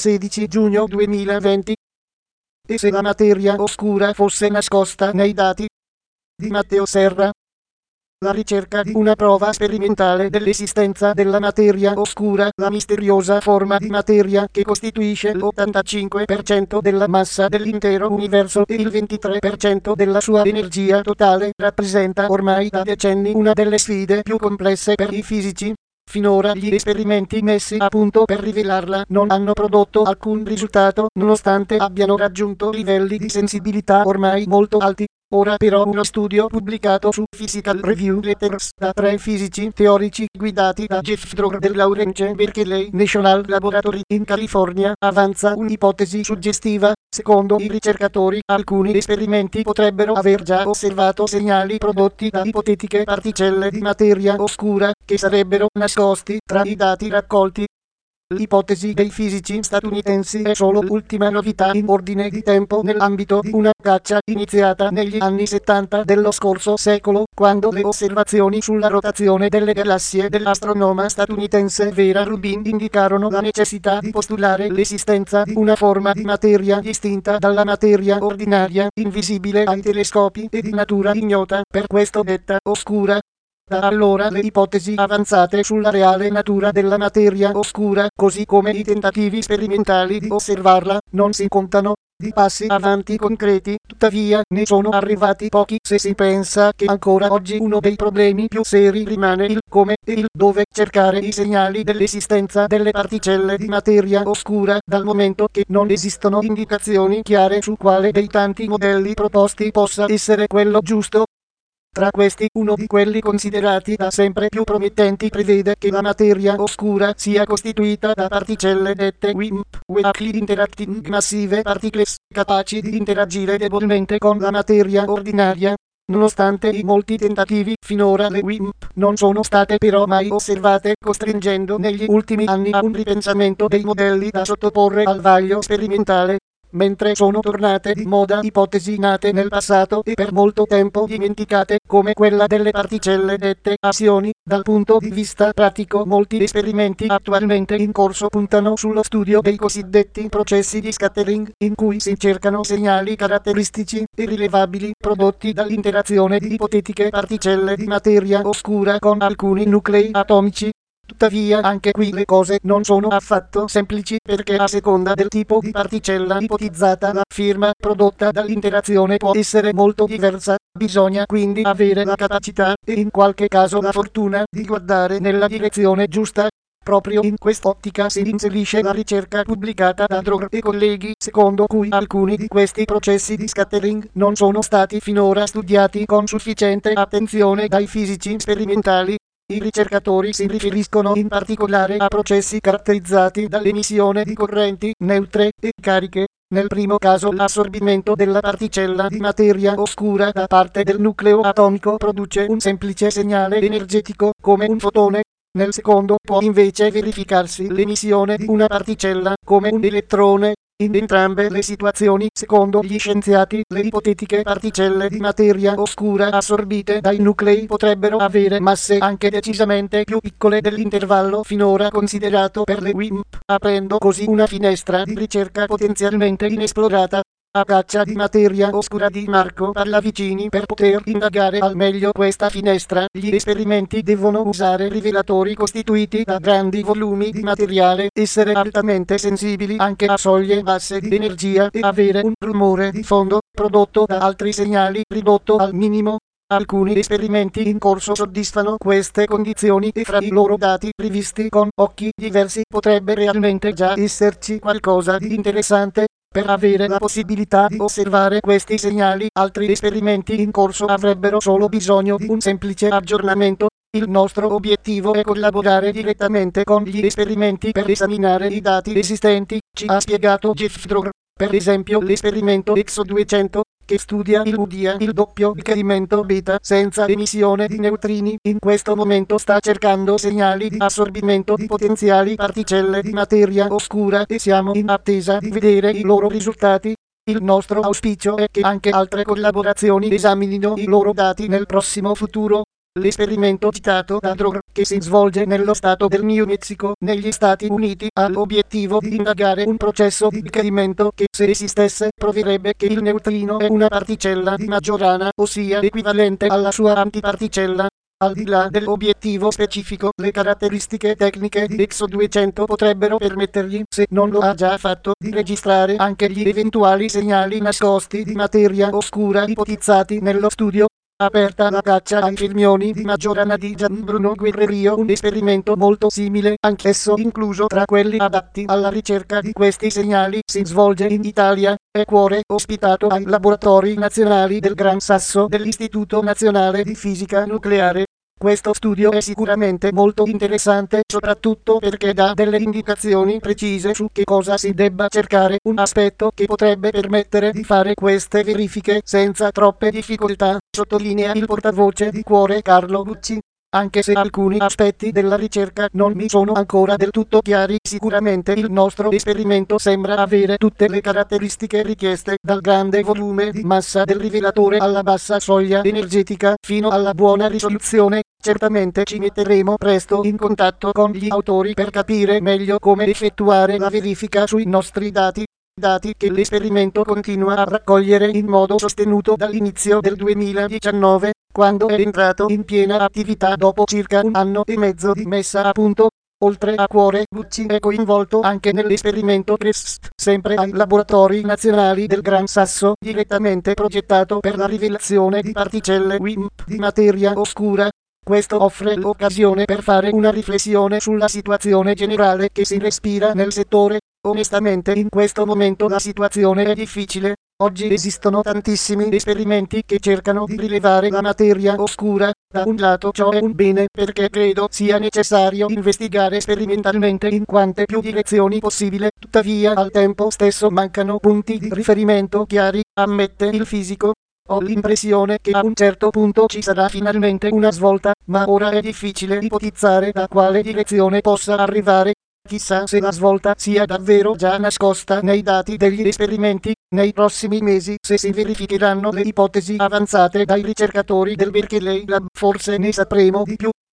16 giugno 2020. E se la materia oscura fosse nascosta nei dati? Di Matteo Serra. La ricerca di una prova sperimentale dell'esistenza della materia oscura, la misteriosa forma di materia che costituisce l'85% della massa dell'intero universo e il 23% della sua energia totale, rappresenta ormai da decenni una delle sfide più complesse per i fisici. Finora gli esperimenti messi a punto per rivelarla non hanno prodotto alcun risultato, nonostante abbiano raggiunto livelli di sensibilità ormai molto alti. Ora però uno studio pubblicato su Physical Review Letters da 3 fisici teorici guidati da Jeff Dror del Lawrence Berkeley National Laboratory in California avanza un'ipotesi suggestiva. Secondo i ricercatori, alcuni esperimenti potrebbero aver già osservato segnali prodotti da ipotetiche particelle di materia oscura, che sarebbero nascosti tra i dati raccolti. L'ipotesi dei fisici statunitensi è solo l'ultima novità in ordine di tempo nell'ambito di una caccia iniziata negli anni 70 dello scorso secolo, quando le osservazioni sulla rotazione delle galassie dell'astronoma statunitense Vera Rubin indicarono la necessità di postulare l'esistenza di una forma di materia distinta dalla materia ordinaria, invisibile ai telescopi e di natura ignota, per questo detta oscura. Da allora le ipotesi avanzate sulla reale natura della materia oscura, così come i tentativi sperimentali di osservarla, non si contano. Di passi avanti concreti, tuttavia, ne sono arrivati pochi se si pensa che ancora oggi uno dei problemi più seri rimane il come e il dove cercare i segnali dell'esistenza delle particelle di materia oscura, dal momento che non esistono indicazioni chiare su quale dei tanti modelli proposti possa essere quello giusto. Tra questi, uno di quelli considerati da sempre più promettenti prevede che la materia oscura sia costituita da particelle dette WIMP, Weakly Interacting Massive Particles, capaci di interagire debolmente con la materia ordinaria. Nonostante i molti tentativi, finora le WIMP non sono state però mai osservate, costringendo negli ultimi anni a un ripensamento dei modelli da sottoporre al vaglio sperimentale. Mentre sono tornate di moda ipotesi nate nel passato e per molto tempo dimenticate, come quella delle particelle dette azioni, dal punto di vista pratico molti esperimenti attualmente in corso puntano sullo studio dei cosiddetti processi di scattering, in cui si cercano segnali caratteristici e rilevabili prodotti dall'interazione di ipotetiche particelle di materia oscura con alcuni nuclei atomici. Tuttavia anche qui le cose non sono affatto semplici, perché a seconda del tipo di particella ipotizzata la firma prodotta dall'interazione può essere molto diversa. Bisogna quindi avere la capacità, e in qualche caso la fortuna, di guardare nella direzione giusta. Proprio in quest'ottica si inserisce la ricerca pubblicata da Dror e colleghi, secondo cui alcuni di questi processi di scattering non sono stati finora studiati con sufficiente attenzione dai fisici sperimentali. I ricercatori si riferiscono in particolare a processi caratterizzati dall'emissione di correnti neutre e cariche. Nel primo caso l'assorbimento della particella di materia oscura da parte del nucleo atomico produce un semplice segnale energetico, come un fotone. Nel secondo può invece verificarsi l'emissione di una particella, come un elettrone. In entrambe le situazioni, secondo gli scienziati, le ipotetiche particelle di materia oscura assorbite dai nuclei potrebbero avere masse anche decisamente più piccole dell'intervallo finora considerato per le WIMP, aprendo così una finestra di ricerca potenzialmente inesplorata. A caccia di materia oscura di Marco Pallavicini. Per poter indagare al meglio questa finestra, gli esperimenti devono usare rivelatori costituiti da grandi volumi di materiale, essere altamente sensibili anche a soglie basse di energia e avere un rumore di fondo, prodotto da altri segnali, ridotto al minimo. Alcuni esperimenti in corso soddisfano queste condizioni e fra i loro dati rivisti con occhi diversi potrebbe realmente già esserci qualcosa di interessante. Per avere la possibilità di osservare questi segnali, altri esperimenti in corso avrebbero solo bisogno di un semplice aggiornamento. Il nostro obiettivo è collaborare direttamente con gli esperimenti per esaminare i dati esistenti, ci ha spiegato Jeff Dror. Per esempio l'esperimento EXO 200, che studia il UDIA, il doppio decadimento beta senza emissione di neutrini, in questo momento sta cercando segnali di assorbimento di potenziali particelle di materia oscura e siamo in attesa di vedere i loro risultati. Il nostro auspicio è che anche altre collaborazioni esaminino i loro dati nel prossimo futuro. L'esperimento citato da Dror, che si svolge nello stato del New Mexico, negli Stati Uniti, ha l'obiettivo di indagare un processo di decadimento che, se esistesse, proverebbe che il neutrino è una particella di Majorana, ossia equivalente alla sua antiparticella. Al di là dell'obiettivo specifico, le caratteristiche tecniche di EXO 200 potrebbero permettergli, se non lo ha già fatto, di registrare anche gli eventuali segnali nascosti di materia oscura ipotizzati nello studio. Aperta la caccia ai fermioni di Majorana di Gianbruno Guerrerio, un esperimento molto simile, anch'esso incluso tra quelli adatti alla ricerca di questi segnali, si svolge in Italia, e Cuore, ospitato ai laboratori nazionali del Gran Sasso dell'Istituto Nazionale di Fisica Nucleare. Questo studio è sicuramente molto interessante, soprattutto perché dà delle indicazioni precise su che cosa si debba cercare, un aspetto che potrebbe permettere di fare queste verifiche senza troppe difficoltà, sottolinea il portavoce di Cuore Carlo Bucci. Anche se alcuni aspetti della ricerca non mi sono ancora del tutto chiari, sicuramente il nostro esperimento sembra avere tutte le caratteristiche richieste, dal grande volume di massa del rivelatore alla bassa soglia energetica, fino alla buona risoluzione. Certamente ci metteremo presto in contatto con gli autori per capire meglio come effettuare la verifica sui nostri dati che l'esperimento continua a raccogliere in modo sostenuto dall'inizio del 2019, quando è entrato in piena attività dopo circa un anno e mezzo di messa a punto. Oltre a Cuore, Bucci è coinvolto anche nell'esperimento CREST, sempre ai laboratori nazionali del Gran Sasso, direttamente progettato per la rivelazione di particelle WIMP di materia oscura. Questo offre l'occasione per fare una riflessione sulla situazione generale che si respira nel settore. Onestamente in questo momento la situazione è difficile. Oggi esistono tantissimi esperimenti che cercano di rilevare la materia oscura. Da un lato ciò è un bene perché credo sia necessario investigare sperimentalmente in quante più direzioni possibile, tuttavia al tempo stesso mancano punti di riferimento chiari, ammette il fisico. Ho l'impressione che a un certo punto ci sarà finalmente una svolta, ma ora è difficile ipotizzare da quale direzione possa arrivare. Chissà se la svolta sia davvero già nascosta nei dati degli esperimenti. Nei prossimi mesi, se si verificheranno le ipotesi avanzate dai ricercatori del Berkeley Lab, forse ne sapremo di più.